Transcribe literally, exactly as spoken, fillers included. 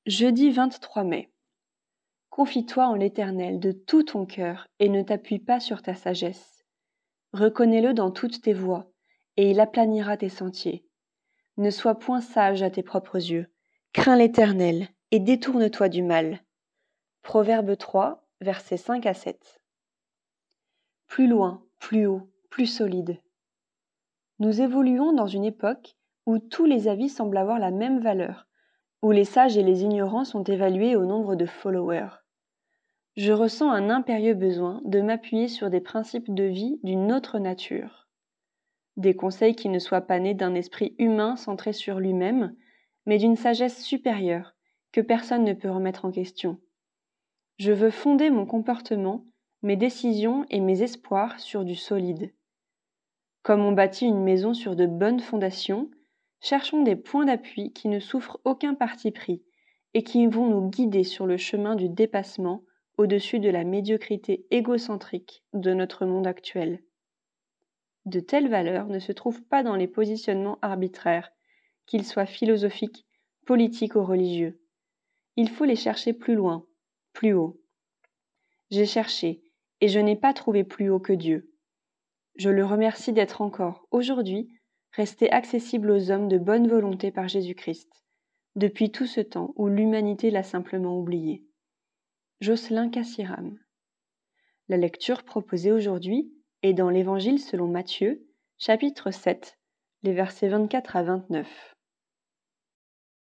Jeudi vingt-trois mai. Confie-toi en l'Éternel de tout ton cœur et ne t'appuie pas sur ta sagesse. Reconnais-le dans toutes tes voies, et il aplanira tes sentiers. Ne sois point sage à tes propres yeux. Crains l'Éternel et détourne-toi du mal. Proverbe trois, versets cinq à sept. Plus loin, plus haut, plus solide. Nous évoluons dans une époque où tous les avis semblent avoir la même valeur, où les sages et les ignorants sont évalués au nombre de followers. Je ressens un impérieux besoin de m'appuyer sur des principes de vie d'une autre nature. Des conseils qui ne soient pas nés d'un esprit humain centré sur lui-même, mais d'une sagesse supérieure que personne ne peut remettre en question. Je veux fonder mon comportement, mes décisions et mes espoirs sur du solide. Comme on bâtit une maison sur de bonnes fondations, cherchons des points d'appui qui ne souffrent aucun parti pris et qui vont nous guider sur le chemin du dépassement au-dessus de la médiocrité égocentrique de notre monde actuel. De telles valeurs ne se trouvent pas dans les positionnements arbitraires, qu'ils soient philosophiques, politiques ou religieux. Il faut les chercher plus loin, plus haut. J'ai cherché, et je n'ai pas trouvé plus haut que Dieu. Je le remercie d'être encore, aujourd'hui, resté accessible aux hommes de bonne volonté par Jésus-Christ, depuis tout ce temps où l'humanité l'a simplement oublié. Jocelyn Cassiram. La lecture proposée aujourd'hui est dans l'Évangile selon Matthieu, chapitre sept, les versets vingt-quatre à vingt-neuf.